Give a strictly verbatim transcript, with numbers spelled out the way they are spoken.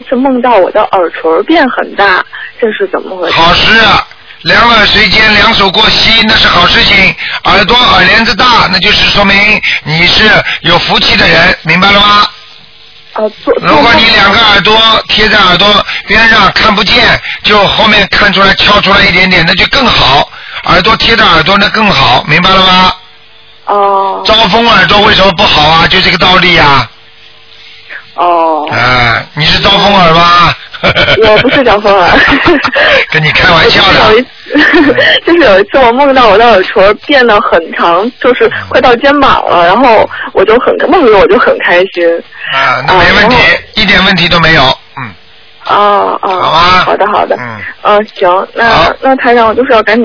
次梦到我的耳垂变很大，这是怎么回事？ 好事啊，两耳垂间两手过膝，那是好事情。耳朵耳帘子大，那就是说明你是有福气的人，明白了吗？ 呃，做如果你两个耳朵贴在耳朵边上看不见，就后面看出来翘出来一点点，那就更好。耳朵贴在耳朵那更好，明白了吗？ 哦。 招风耳朵为什么不好啊？就这个道理呀、啊。 哦。 啊、呃，你是招风耳吗？ 我不是招风耳。 跟你开玩笑的。 有一就是有一次我梦到我的耳垂变得很长，就是快到肩膀了，然后我就很梦里我就很开心。 啊，那没问题，啊、一点问题都没有。嗯。 哦哦。 好啊。 好的好的。 嗯。 嗯、呃，行，那那台长就是要赶紧